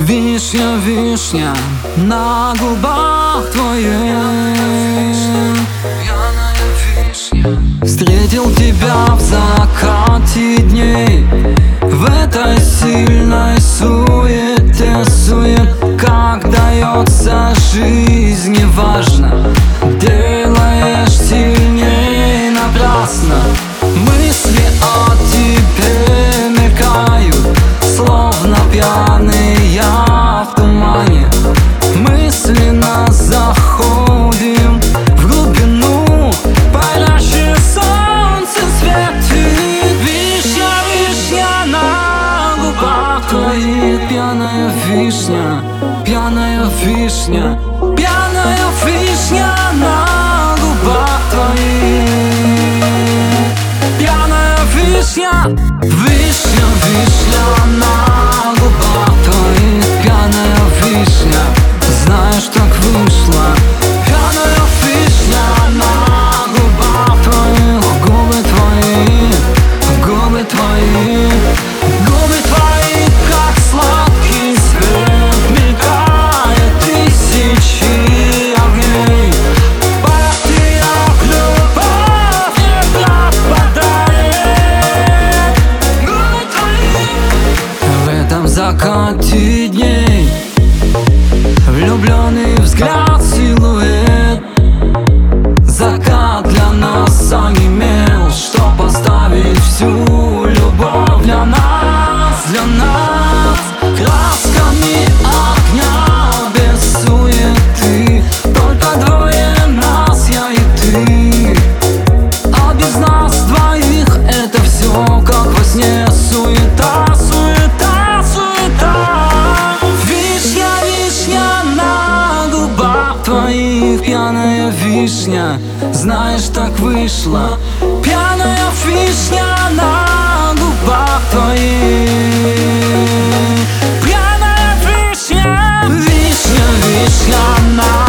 Вишня, вишня на губах твоих, пьяная вишня. Встретил тебя в закате дней, в этой сильной суете, как дается жизнь, неважно, делаешь сильней напрасно. Мысли о тебе мелькают, словно пьяный я в тумане. Мысленно заходим в глубину, палящее солнце светит. Вишня, вишня на губах твоих, пьяная вишня, пьяная вишня, пьяная вишня на губах твоих, пьяная вишня. Вишня, вишня на губах твоих, пьяная вишня. Знаешь, так вышло. Пьяная вишня на губах твоих, губы твои, губы твои, губы твои, как сладкий свет, мелькает тысячи огней. Потеряв любовь, не пропадает. Губы твои в этом закате дней, влюбленный взгляд, силуэт. Закат для нас онемел, что поставить всю любовь для нас, для нас. Красками огня без суеты, только двое нас, я и ты. А без нас двоих это все как во сне. Суета, суета, суета. Вишня, вишня на губах твоих, пьяная вишня. Знаешь, так вышло. Пьяная вишня на губах твоих, пьяная вишня. Вишня, вишня на